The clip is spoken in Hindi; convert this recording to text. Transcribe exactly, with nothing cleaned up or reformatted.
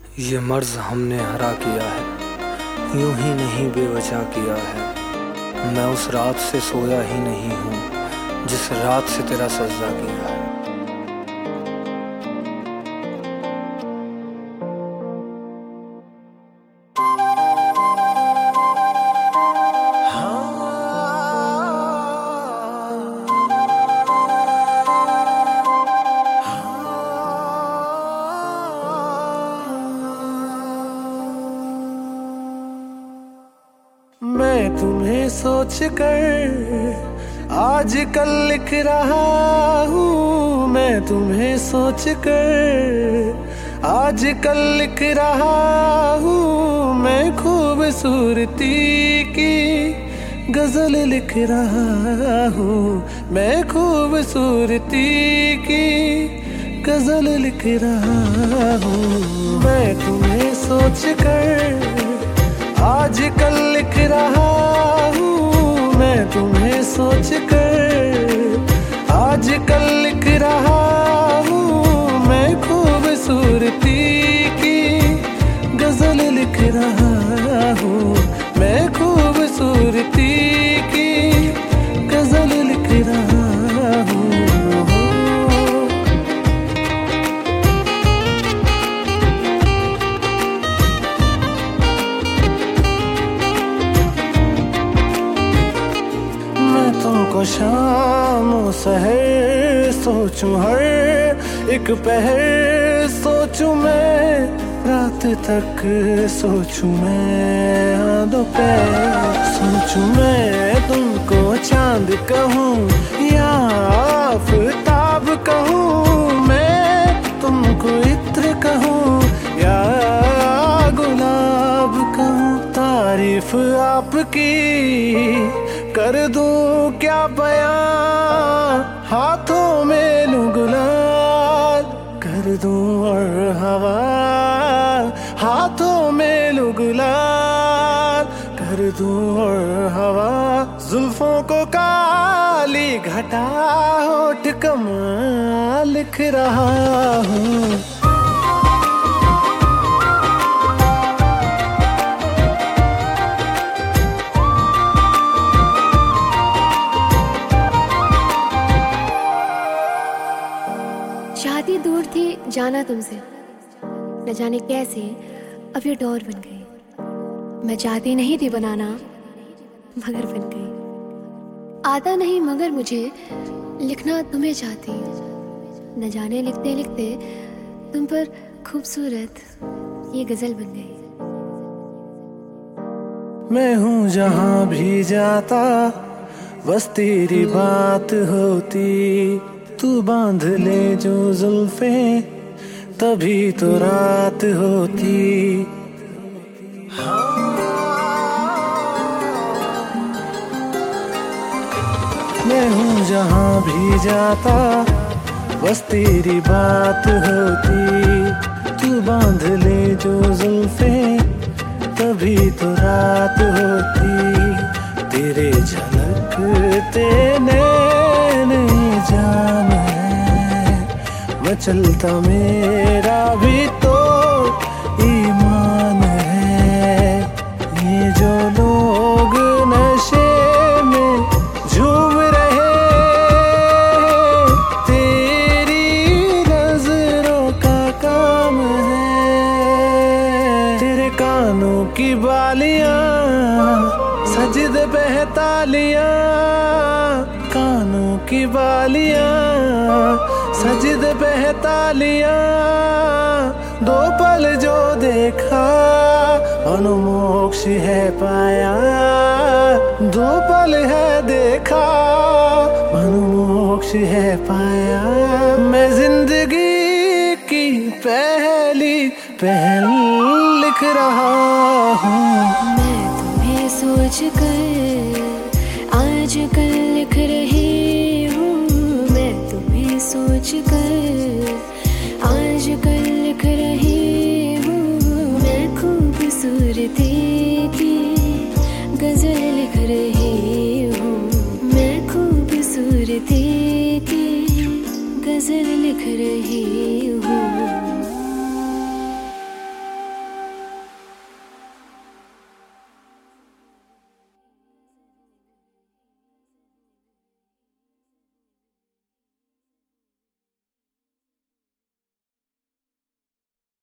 ये मर्ज हमने हरा किया है, यूं ही नहीं बेवजह किया है। मैं उस रात से सोया ही नहीं हूँ जिस रात से तेरा सजदा किया है। मैं तुम्हें सोच कर आज कल लिख रहा हूँ, मैं तुम्हें सोच कर आज कल लिख रहा हूँ। मैं खूबसूरती की गजल लिख रहा हूँ, मैं खूबसूरती की गजल लिख रहा हूँ। मैं तुम्हें सोच कर आज कल लिख रहा हूँ, मैं तुम्हें सोच कर आज कल लिख रहा हूँ। मैं खूबसूरती की गजल लिख रहा हूँ, मैं खूबसूरती की गजल लिख रहा हूँ। तुमको शाम सहर सोचूं, हर एक पहर सोचूं मैं, रात तक सोचूं मैं, हाँ दोपहर सोचूं मैं। तुमको चांद कहूँ या आफताब कहूँ, मैं तुमको इत्र कहूँ या गुलाब कहूँ। तारीफ आपकी कर दूं क्या बयां, हाथों में लूं गुलाल कर दूं और हवा, हाथों में लूं गुलाल कर दूं और हवा। जुल्फों को काली घटा होठ कमाल लिख रहा हूँ। शादी दूर थी जाना तुमसे, न जाने कैसे अब ये डोर बन गई। मैं चाहती नहीं थी बनाना मगर बन गई। आता नहीं मगर मुझे लिखना तुम्हें चाहती, न जाने लिखते लिखते तुम पर खूबसूरत ये गजल बन गई। मैं हूँ जहाँ भी जाता बस तेरी बात होती, तू बांध ले जो जुल्फे तभी तो रात होती। मैं हूँ जहाँ भी जाता बस तेरी बात होती, तू बांध ले जो जुल्फे तभी तो रात होती। तेरे झलकते नैन जान है, मैं चलता मेरा भी तो ईमान है। ये जो लोग नशे में झूम रहे, तेरी नजरों का काम है। तेरे कानों की बालियां सजदे पे है तालियां, कानों की बालियां सजदे पे है तालियां। दो पल जो देखा अनुमोक्ष है पाया, दो पल है देखा अनुमोक्ष है पाया। मैं जिंदगी की पहली पहल लिख रहा हूँ। मैं तुम्हें सोच कर आज कल लिख रही हूँ, मैं तुम्हें सोच कर आज कल लिख रही हूँ। मैं खूबसूरती की गजल लिख रही हूँ, मैं खूबसूरती की गजल लिख रही हूँ।